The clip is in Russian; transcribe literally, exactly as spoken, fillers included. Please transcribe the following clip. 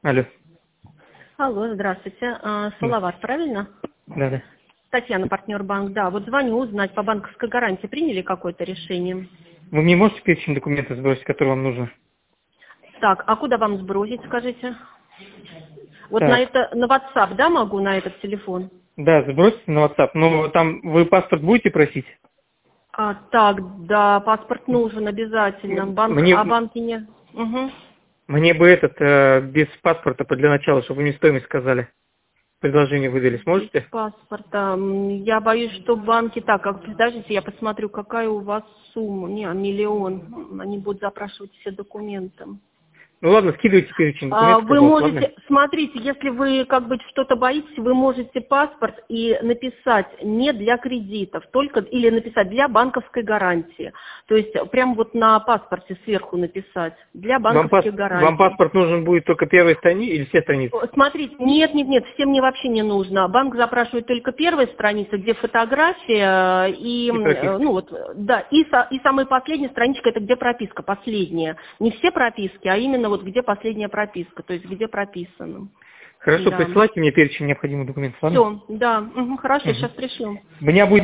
Алло. Алло, здравствуйте. А, Салават, правильно? Да, да. Татьяна, партнер банк. Да, вот звоню узнать, по банковской гарантии приняли какое-то решение? Вы мне можете перечень документов сбросить, которые вам нужно? Так, а куда вам сбросить, скажите? Вот на Так. это, на WhatsApp, да, могу, на этот телефон? Да, сбросьте на WhatsApp. Но там вы паспорт будете просить? А, так, да, паспорт нужен обязательно. Банк, Мне, а банки не... Угу. мне бы этот, э, без паспорта для начала, чтобы вы мне стоимость сказали. Предложение выдали. Без Сможете? паспорта. М, Я боюсь, что банки... Так, как, подождите, я посмотрю, какая у вас сумма. Не, миллион. М, Они будут запрашивать все документы. Ну ладно, скидывайте перечень А, документов, Вы пожалуйста, ладно? можете, смотрите, если вы как бы что-то боитесь, вы можете паспорт и написать не для кредитов, только или написать для банковской гарантии. То есть прям вот на паспорте сверху написать для Вам, пас, банковских вам гарантий. паспорт нужен будет только первой странице или все страницы? Смотрите, нет, нет, нет, всем мне вообще не нужно. Банк запрашивает только первая страница, где фотография и, И э, прописка. ну вот, да, и, со- и самая последняя страничка, это где прописка, последняя. Не все прописки, а именно вот где последняя прописка, то есть где прописано. Хорошо, Да. присылайте мне перечень необходимых документов, ладно? Все, да, мгм, хорошо, Угу. сейчас пришлю. У меня будет